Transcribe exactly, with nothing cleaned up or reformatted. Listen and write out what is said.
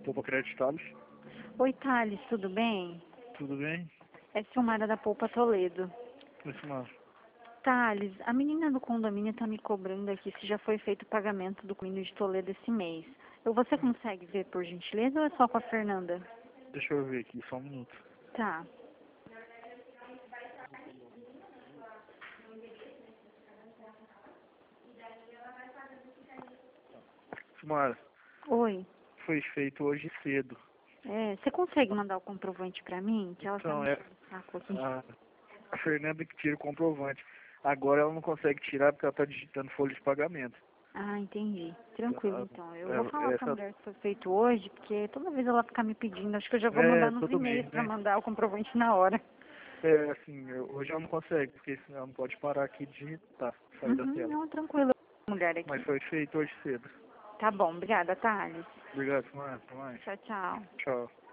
Poupa Crédito Thales. Oi, Thales, tudo bem? Tudo bem? É Silmara da Poupa Toledo. Oi, Silmara. Thales, a menina do condomínio está me cobrando aqui se já foi feito o pagamento do condomínio de Toledo esse mês. Eu, você consegue ver, por gentileza, ou é só com a Fernanda? Deixa eu ver aqui, só um minuto. Tá. Silmara, Oi. foi feito hoje cedo. É, você consegue mandar o comprovante para mim? Que ela tá Então, me é enchendo o saco aqui. a, a Fernanda que tira o comprovante. Agora ela não consegue tirar porque ela está digitando folha de pagamento. Ah, entendi. Tranquilo, A- então. Eu vou é- falar com a Essa, mulher que foi feito hoje, porque toda vez ela fica me pedindo. Acho que eu já vou é, mandar nos todo e-mails mês, para né? mandar o comprovante na hora. É, assim, eu- hoje ela não consegue, porque senão ela não pode parar aqui de digitar, sair da Uhum, tela. não, tranquilo. Mulher Mas aqui. foi feito hoje cedo. Tá bom, obrigada, Thales. Obrigado, Silmara. Até mais. Tchau, tchau. Tchau.